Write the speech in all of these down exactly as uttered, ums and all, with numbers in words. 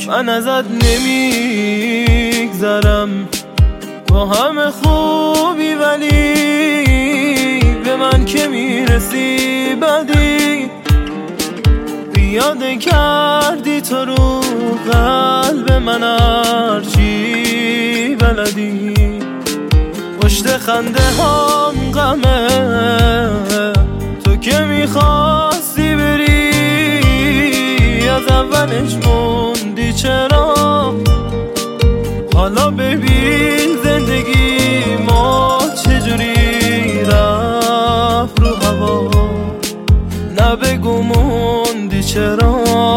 من ازت نمیگذرم با همه خوبی، ولی به من که میرسی بدی. پیاده کردی تو رو قلب من هرچی بلدی. پشت خنده هم غمه تو که میخواستی بری، از اولش موندی چرا؟ حالا ببین زندگی ما چجوری رفت رو هوا. نه بگو موندی چرا؟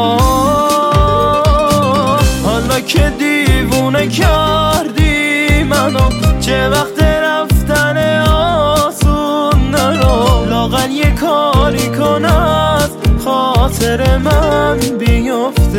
حالا که دیوونه کردی منو، چه وقت رفتن آسون نرو. لااقل یه کاری کن از خاطر من بیفته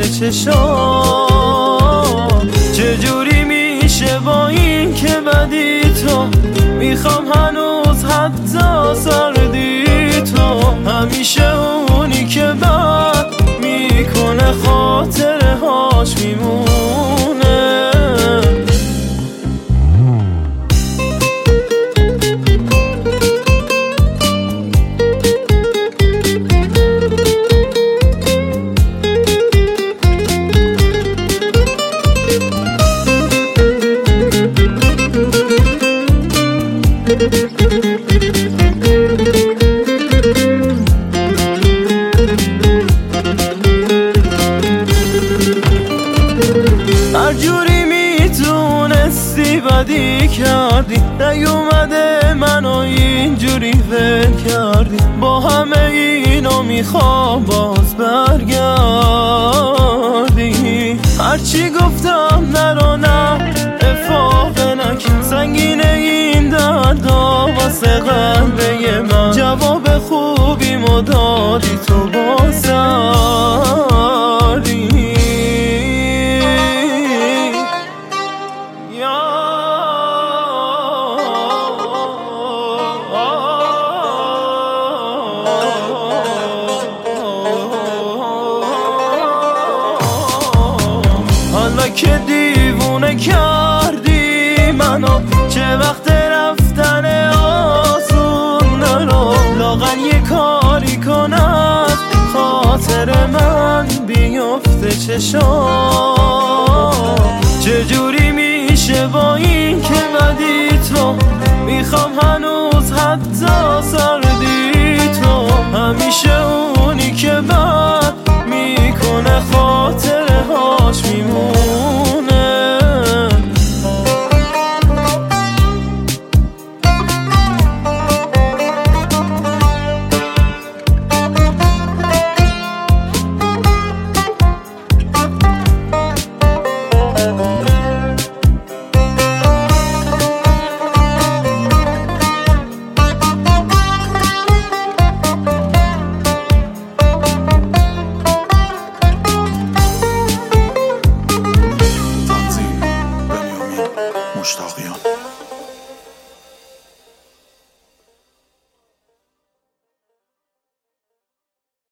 چشام. چجوری میشه با این که بدی تو؟ میخوام هنوز حتی سردی تو. همیشه اونی که بد میکنه خاطره هاش میمونه. هر جوری میتونستی بدی کردی، نیومده منو اینجوری ول کردی. با همه اینو میخوام باز برگردی. هرچی گفتم نرو نه افاقه نکن، سنگینه این دردا واسه قلبه من. جواب خوبی مدادی تو با سردی. حالا که دیوونه کردی منو، چه وقت رفتن آسون نرو. لااقل یه کاری کن از خاطر من بیفته چشام. چجوری میشه با این که بدی تو؟ میخوام هنوز حتی سردی تو. همیشه